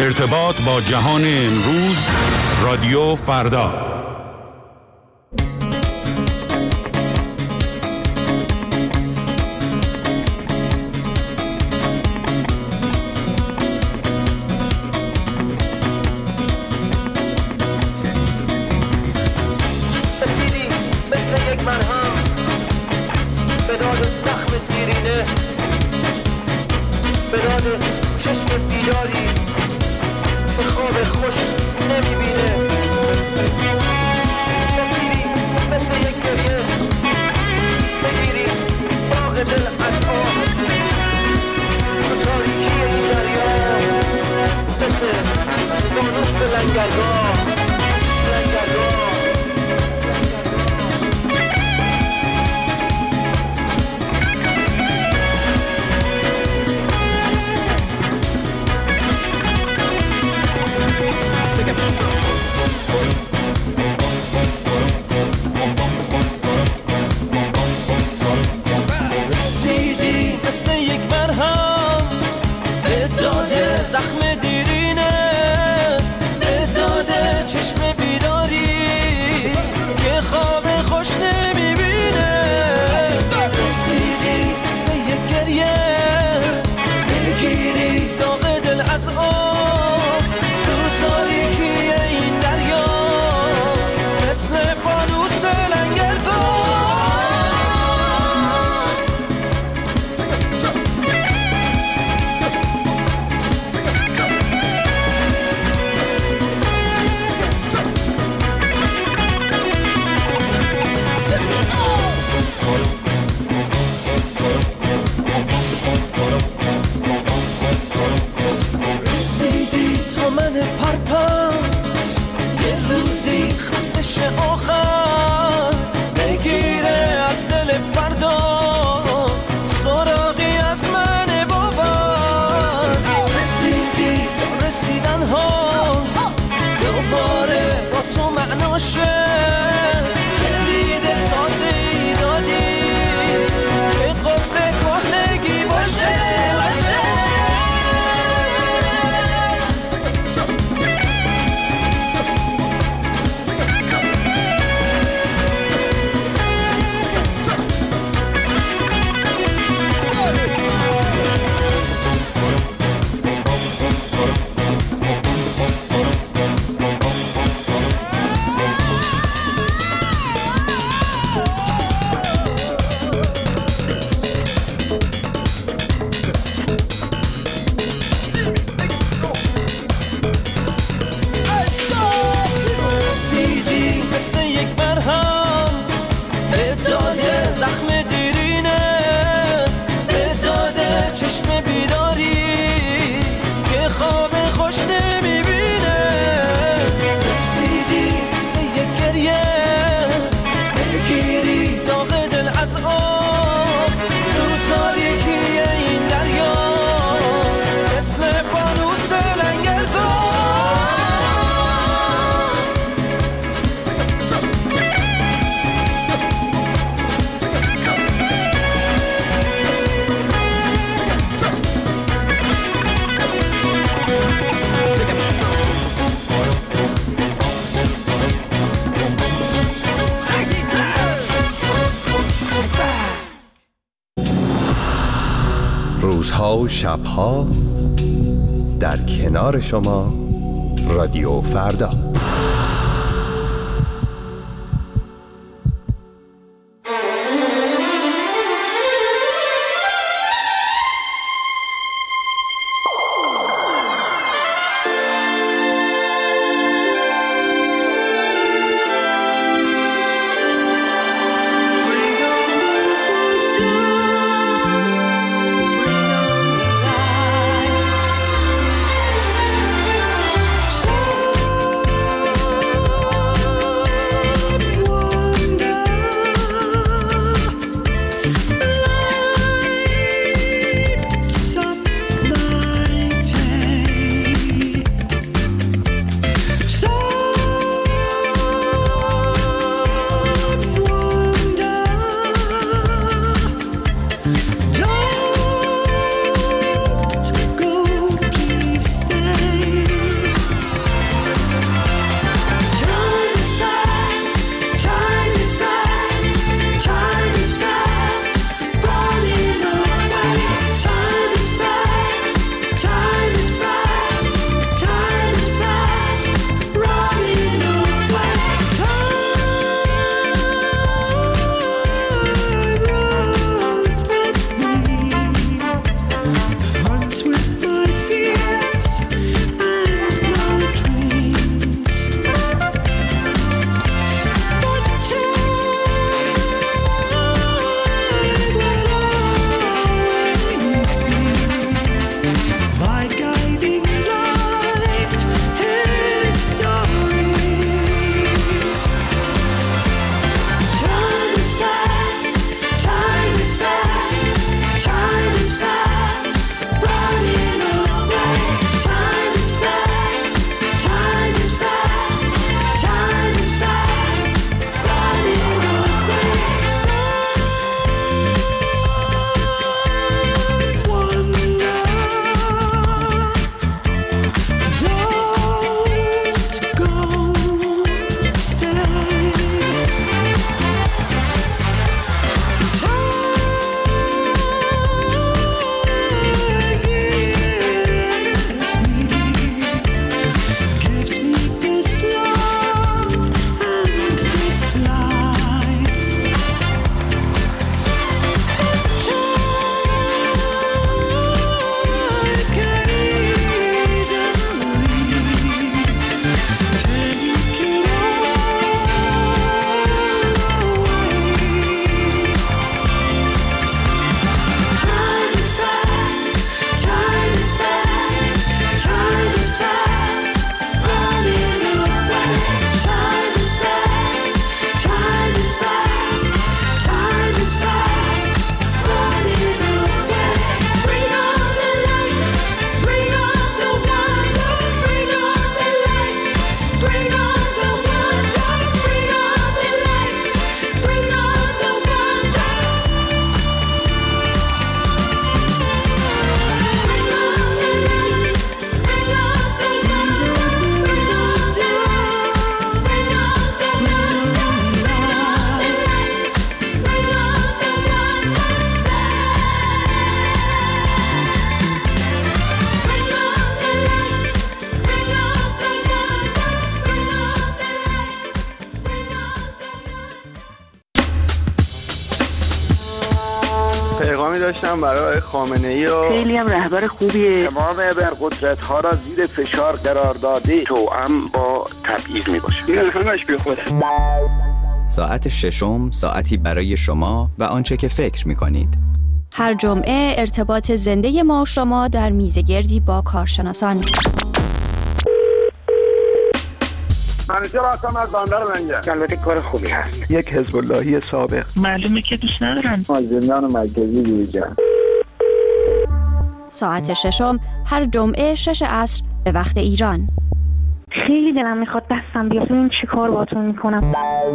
ارتباط با جهان امروز، رادیو فردا. روزها و شبها در کنار شما، رادیو فردا. گذاشتم برای خامنه‌ای و خیلی هم رهبر خوبیه. تمام ابرقدرت‌ها را زیر فشار قرار داده، توأم با تبعیض میباشه. این همش بی خوده. ساعت ششم، ساعتی برای شما و آنچه که فکر می‌کنید. هر جمعه ارتباط زنده ما و شما در میزگردی با کارشناسان. منیجر هستم از بندر منجر. البته کار خوبی هست. یک حزب اللهی سابق. معلومه که دوست ندارن. از زندان مرکزی بیرون. ساعت ششم هر جمعه 6 عصر به وقت ایران. خیلی دلم میخواد دستم بیاد. این چی کار باتون میکنم؟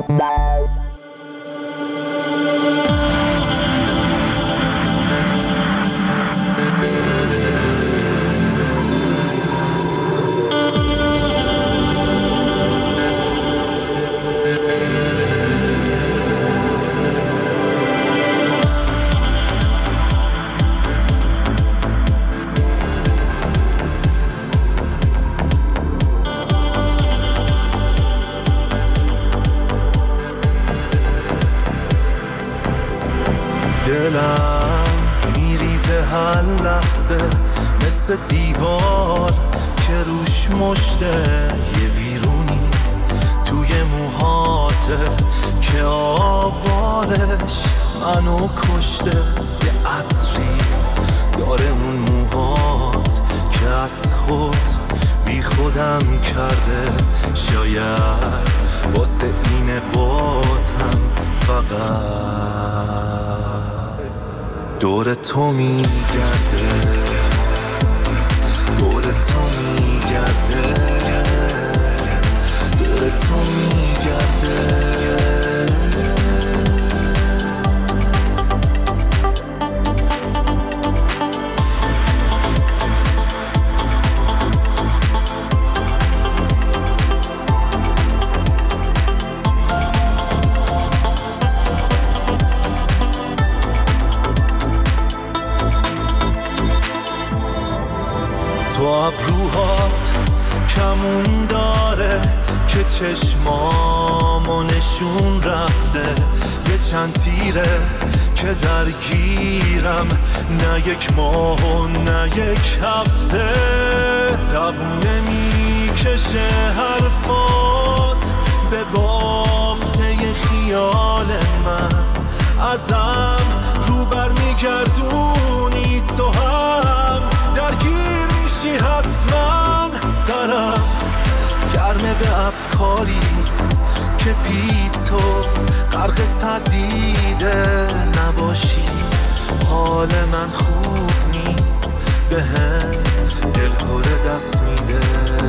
دلم میریزه هر لحظه مثل دیوار که روش مشته یه ویرونی توی موهاته که آوارش منو کشته، یه عطری داره اون موهات که از خود بی خودم کرده، شاید واسه اینه باتم فقط دور تو میگرده، دور تو میگرده، دور تو میگرده. تو ابروهات کمون داره که چشمامو نشون رفته، یه چند تیره که درگیرم، نه یک ماه و نه یک هفته. زبونه میکشه حرفات به بافته خیال من، ازم رو بر میگردونی تو هم درگیر میشی حتما. سرم گرمه به افکاری که بی تو غرق تردیده، نباشی حال من خوب نیست، به هم دلهوره دست میده.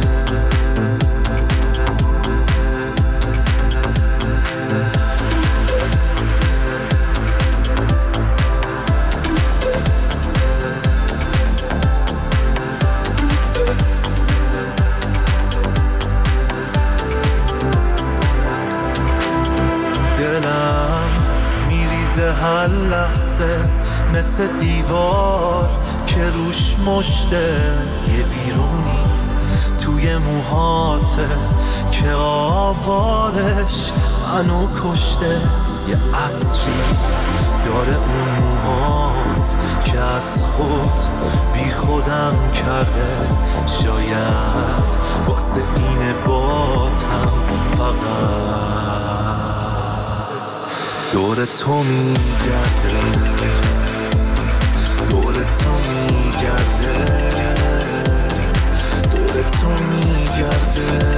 هر لحظه مثل دیوار که روش مشته، یه ویرونی توی موهاته که آوارش منو کشته، یه عطری داره اون موهات که از خود بی خودم کرده، شاید واسه اینه باتم فقط دور تو میگرده، دور تو میگرده، دور تو میگرده.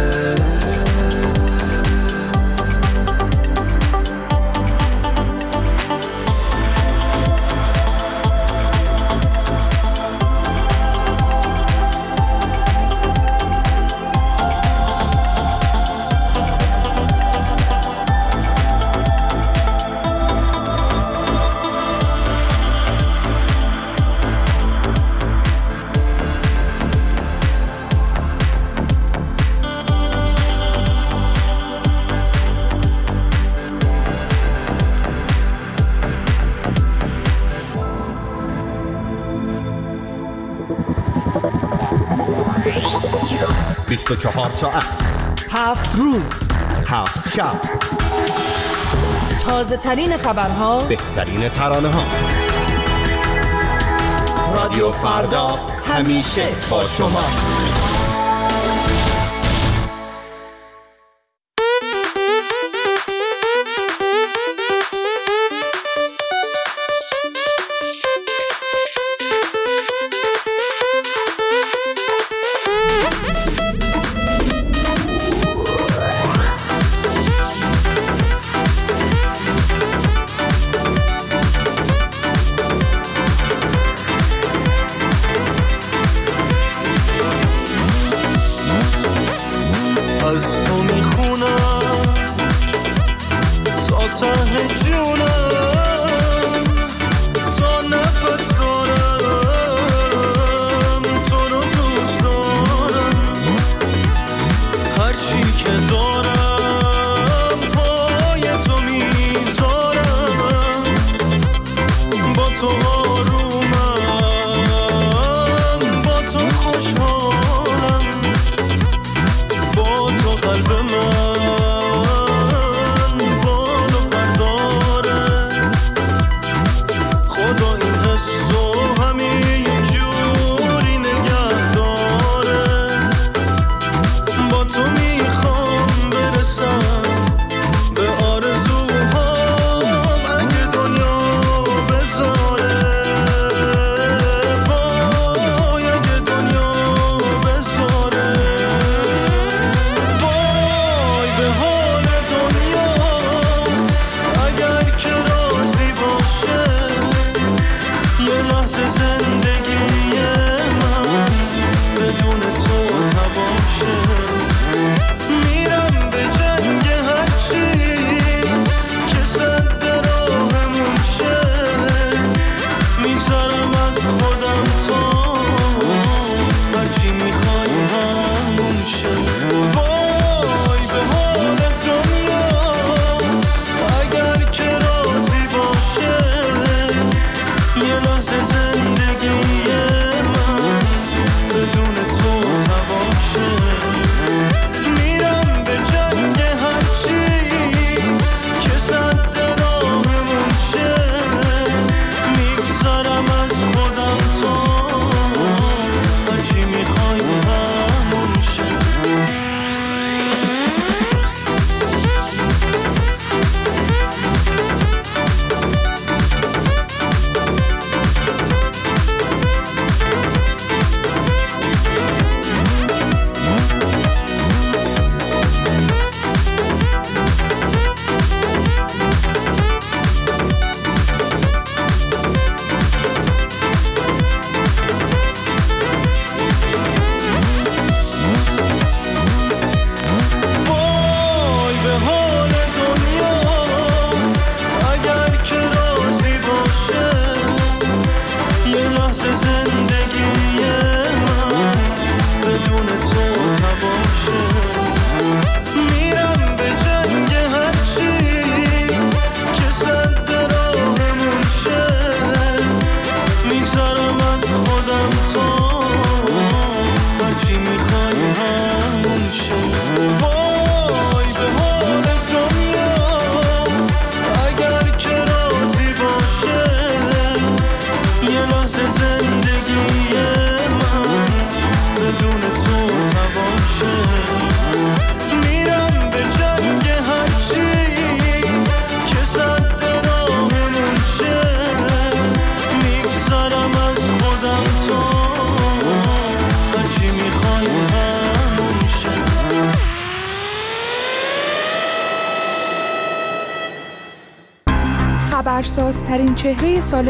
چهار ساعت 7 روز 7 شب، تازه ترین خبرها، بهترین ترانه ها، رادیو فردا همیشه با شماست. خبرسازترین چهره سال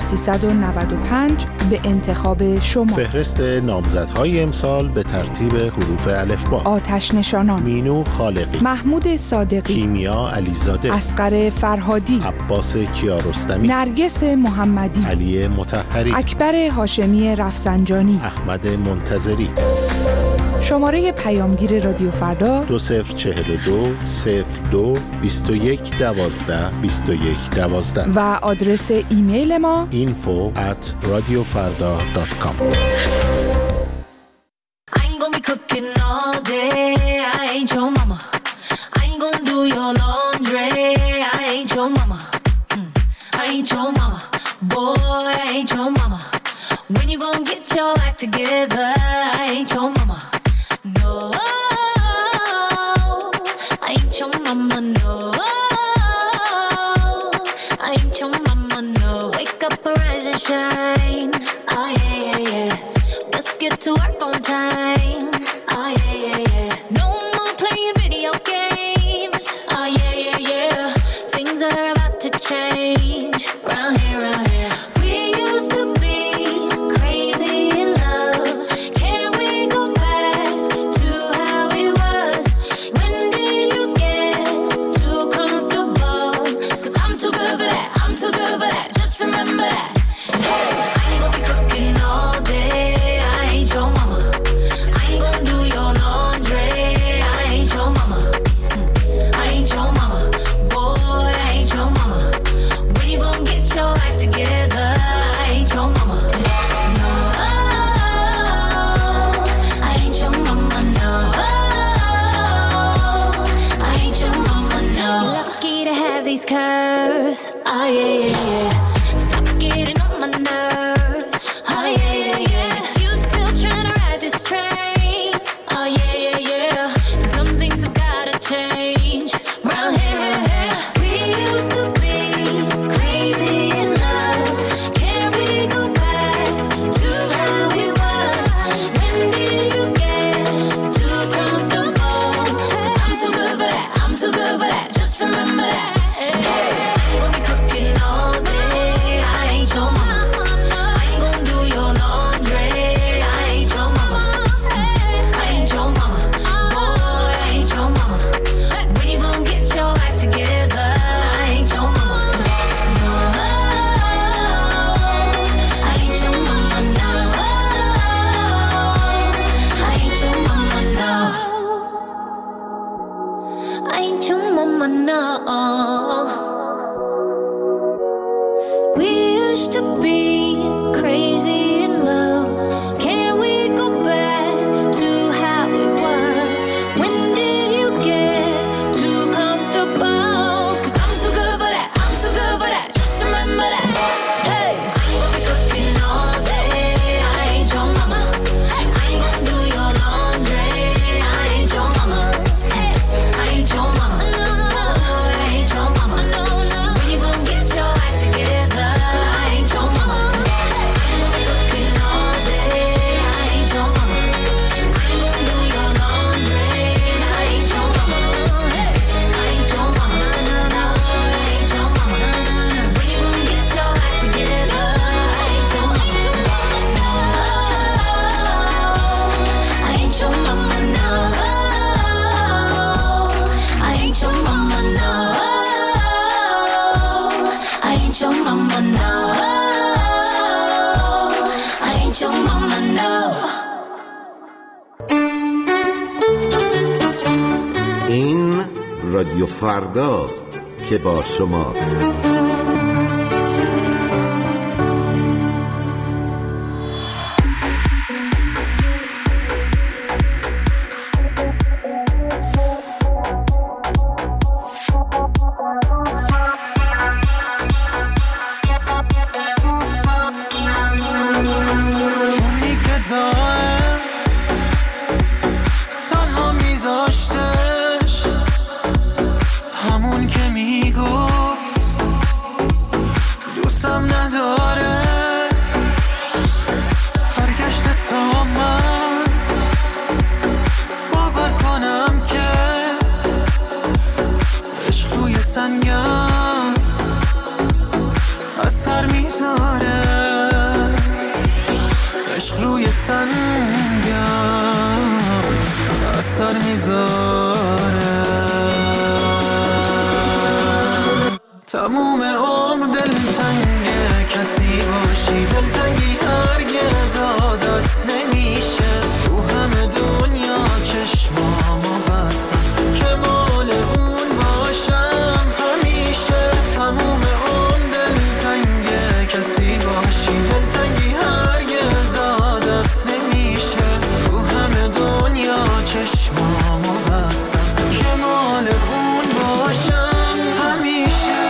1395 به انتخاب شما. فهرست نامزدهای امسال به ترتیب حروف الفبا: آتش نشانان، مینو خالقی، محمود صادقی، کیمیا علیزاده، اصغر فرهادی، عباس کیارستمی، نرگس محمدی، علی مطهری، اکبر هاشمی رفسنجانی، احمد منتظری. شماره پیامگیر رادیو فردا 2042 02 21 12 21 12 و آدرس ایمیل ما info@radiofarda.com. together. I ain't your mama, no. I ain't your mama, no. I ain't your mama, no. Wake up and rise and shine. Oh yeah, yeah, yeah. Let's get to work on time. Oh yeah, yeah, yeah. No more playing video games. Oh yeah, yeah, yeah. Things are about to change. Round here, round here. We used to be crazy in love. Can we go back to how it was? When did you get too comfortable? 'Cause I'm too good for that. I'm too good for that. Just remember that. Hey, I ain't gonna be cooking all day. I ain't your mama. I ain't gonna do your laundry. I ain't your mama. I ain't your mama. Boy, I ain't your mama. When you gon' get your life together? I ain't your mama. No, I ain't your mama, no. I ain't your mama, no. Lucky to have these curves. Oh yeah, yeah, yeah. Stop getting on my nerves. Oh yeah, yeah, yeah. You still tryna ride this train? Oh yeah, yeah, yeah. Some things have gotta change. Round here, round here. We used to be crazy in love. Can we go back to how it was? When did you get too comfortable? 'Cause I'm too good for that. I'm too good for that. Just remember that. Hey, I'm gonna be cooking all day. I ain't your mama. I ain't gonna do your laundry. I ain't your mama. I ain't your mama. Boy, I ain't your mama. When you gon' get your life together? I ain't your mama. No, I ain't your mama, no. I ain't your mama, no. I ain't your mama, no. We used to be crazy in love. Can we go back to how it was? When did you get too comfortable? 'Cause I'm too good for that. I'm too good for that. Just remember that. Hey, I ain't gonna be cooking all day. I ain't your mama. I ain't gonna do your laundry. I ain't your mama. I ain't your mama. No, no, I ain't your mama. No, no. When you gon' get your life together? I ain't your mama. I ain't gonna be cooking all day. I ain't your mama. I ain't gonna do your laundry. I ain't your mama. I ain't your mama. No, I ain't your mama. When you gon' get your life together? I ain't your mama. No, I ain't your mama. No, I ain't your mama. No, I ain't your mama. No, I ain't your mama. No. این رادیو فرداست که با شماست. اونی که دائم تنها میذاشتش، همون که میگفت دوستم نداره، برگشته تا من باور کنم که عشق روی سنگم اثر میذاره، عشق روی سنگم اثر میذاره. تموم عمر دلتنگه کسی باشی، دلتنگی هرگز عادت نمیشه. تو همه دنیا چشمامو بستم که مال اون باشم همیشه. تموم عمر دلتنگه کسی باشی، دلتنگی هرگز عادت نمیشه. تو همه دنیا چشمامو بستم که مال اون باشم همیشه.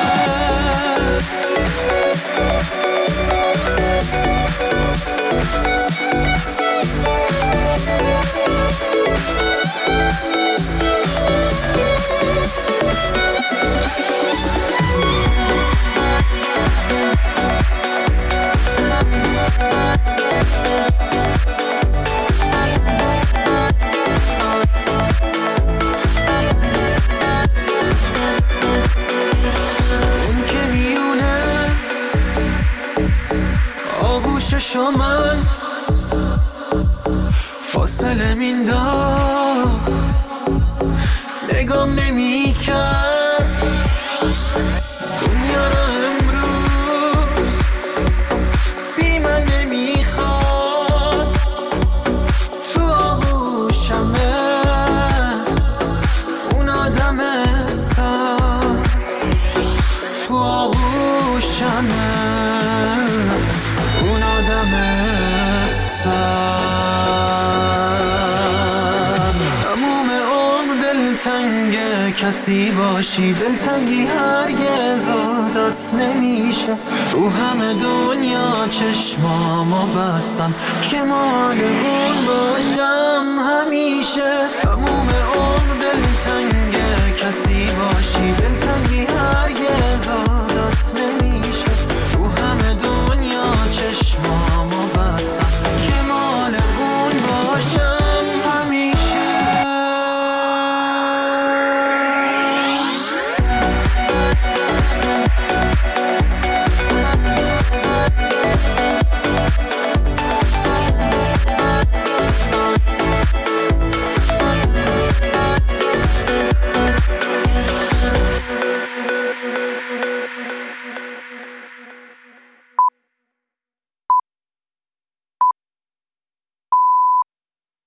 فاصله مینداخت نگام نمی کرد دنیا را امروز بی من نمیخواد تو آغوشمه اون آدم سخت تو آغوشمه اون آدم سخت تموم عمر دلتنگ کسی باشی دلتنگی هرگز عادت نمیشه تو همه دنیا چشمامو بستم که مال اون